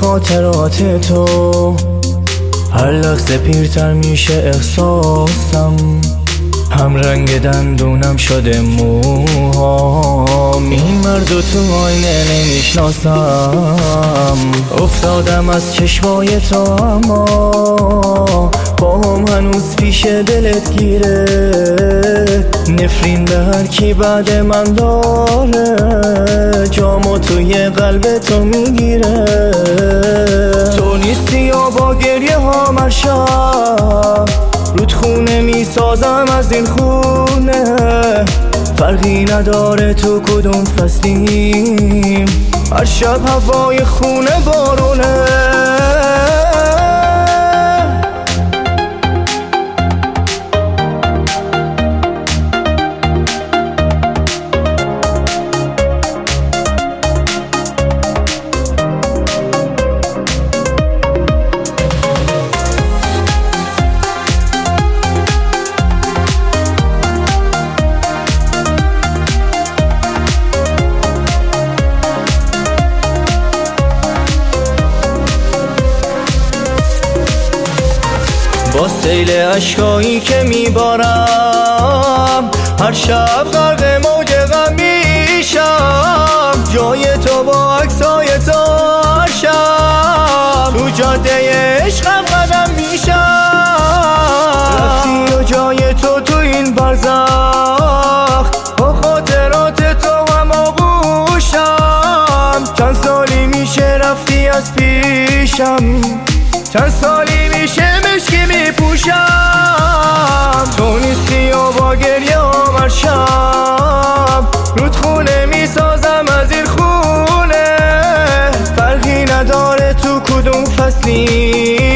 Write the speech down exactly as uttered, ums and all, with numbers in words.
خاطرات تو، هر لحظه پیرتر میشه احساسم، هم رنگ دندونم شده موهام. این مردو تو آینه نمیشناسم، افتادم از چشمای تو اما باهم هنوز پیش دلت گیره. نفرین به هر کی بعد من داره، جامو توی قلب تو میگیره. تو نیستی و با گریه ها هر شب رود خونه میسازم از این خونه. فرقی نداره تو کدوم فصلیم، هر شب هوای خونه بارونه. با سیل اشکایی که میبارم، هر شب غرق موج غم میشم. جای تو با عکسای تو هر شب تو جاده عشقم قدم میشم. رفتی و جای تو تو این برزخ، با خاطرات تو هم آغوشم. چند سالی میشه رفتی از پیشم، چند سالی میشه مشکی میپوشم. تو نیستی و با گریه ها هر شب رود خونه میسازم از این خونه. فرقی نداره تو کدوم فصلی،